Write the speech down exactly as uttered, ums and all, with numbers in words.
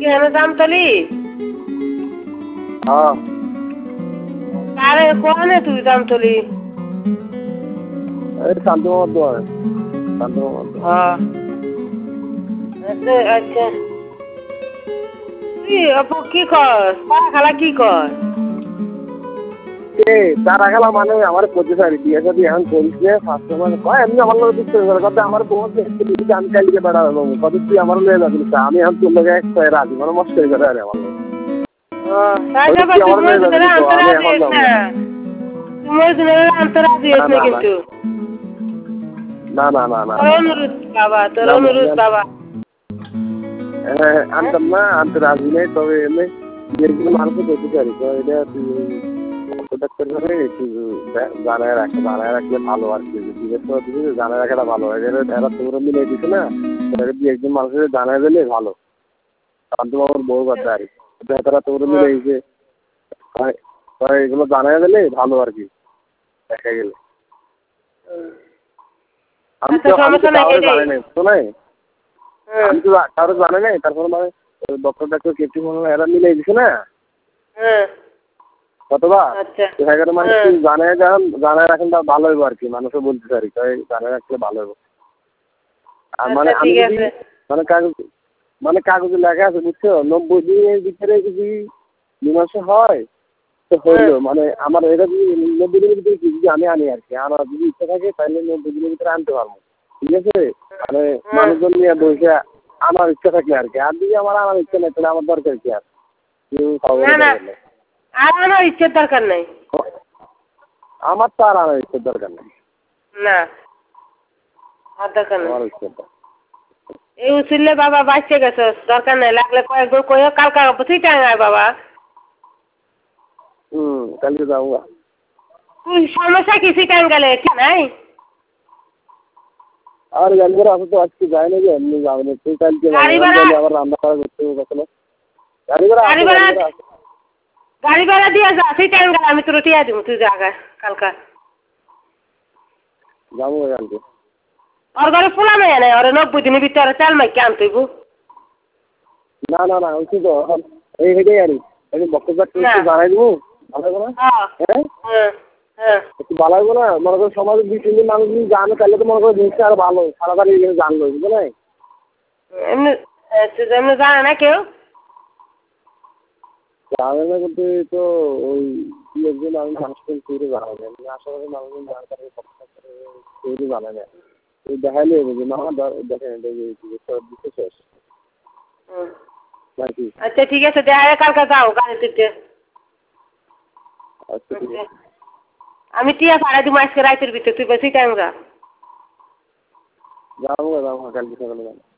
এখানে জামতলি? হ্যাঁ। আরে কোনে তুই জামতলি? এই শান্ত মামার দোকানে। শান্ত মামার দোকানে। হ্যাঁ। আচ্ছা আচ্ছা। তুই আপু কি কর? তারা খালা কি কর? কে তারা খেলা মানে আমার করতে পারি বিয়ে যদি এখন করিস না ফার্স্ট মানে কয় এমনি আমার লোক দিচ্ছে কথা আমার বউকে আমি কালকে বেড়া হলো কত তুই আমার লয়ে যাবি আমি এখন তোর লোক এক রাজি মানে মস্ত হয়ে যাবে আরে আমার লোক তাই যাবার তুই মসজিদের আন্তরাজি হইস না তুই মসজিদের আন্তরাজি হইস না কিন্তু না না না না তোর অনুরোধ বাবা তোর অনুরোধ বাবা হ্যাঁ আনতাম না আনতে রাজি নেই তবে এমনি যেগুলো মানুষকে করতে পারি তো এটা তুই ডাক্তার করে একটু জানায় রাখে জানায় রাখলে ভালো আর কি জিজ্ঞেস করে দিবি জানায় রাখাটা ভালো হয় এরা তোমরা মিলে দিছে না দুই একজন মানুষের জানায় দিলে ভালো শান্ত বাবুর বউ কথা আর কি তারা তোমরা মিলে দিয়েছে এগুলো জানায় দিলে ভালো আর কি দেখা গেলে আমি তো আমি তো কারো জানাই নাই বুঝছো না আমি তো কারো জানাই নাই তারপর মানে ডক্টর ডাক্তার কেপটি মনে এরা মিলে দিছে না কতবা এখানে মানে জানায় যান জানায় রাখেন তা ভালো হইব আর কি মানুষও বলতে পারি তাই জানায় রাখলে ভালো হইব আর মানে আমি যদি মানে কাগজ মানে কাগজে লেখা আছে বুঝছো নব্বই দিনের ভিতরে যদি মীমাংসা হয় তো হইলো মানে আমার এটা যদি নব্বই দিনের ভিতরে কি যদি আমি আনি আর কি আমার যদি ইচ্ছা থাকে তাহলে নব্বই দিনের ভিতরে আনতে পারবো ঠিক আছে মানে মানুষজন নিয়ে বসে আমার ইচ্ছা থাকলে আর কি আর যদি আমার আমার ইচ্ছা নেই তাহলে আমার দরকার কি আর আর আমার ইচ্ছের দরকার নাই আমার তো আর আমার ইচ্ছের দরকার নেই না আর দরকার নেই আমার ইচ্ছের এই উচিলে বাবা বাঁচতে গেছে দরকার নেই লাগলে কয়েকজন কয়ে কালকা তুই টাঙ্গায় বাবা হুম কালকে যাবো তুই সমস্যা কিছু টাঙ্গালে ঠিক নাই আর গাড়ি ভাড়া আছে তো আজকে যায় না যে এমনি যাবে না তুই কালকে আবার রান্না করা করতে হবে কখনো গাড়ি ভাড়া গাড়ি ভাড়া গাড়ি ভাড়া দিয়ে যা তুই টাঙ্গালে আমি তোর টিয়া দিব তুই জায়গা কালকা যাবো কালকে ওর ঘরে পোলা মেয়ে নেই ওর নব্বই দিনের ভিতরে চাল মাইকে আনতে না না না ওই তো এই হেঁটেই আনি আমি বক্তব্য জানাই দেবো ভালো হবে না হ্যাঁ হ্যাঁ একটু ভালো হবে না মনে করো সমাজের দুই তিনজন মানুষ যদি জানে তাহলে তো মনে করো জিনিসটা আরো ভালো তাড়াতাড়ি জানলো বুঝলো না এমনি এমনি জানে না কেউ জানে না বলতে তো ওই দুই একজন আমি মানুষকে তৈরি জানাবো এমনি আশেপাশে মানুষজন জানে তাদের তৈরি জানে না ওই দেখাইলে যে না দেখেন দিতে শেষ আচ্ছা ঠিক আছে দেখা কালকে যাও গাড়ি দিতে আমি টিয়া ভাড়া দিব আজকে রাতের ভিতরে তুই বেশি টাইম যা যাবো যাবো কালকে সকালে যাবো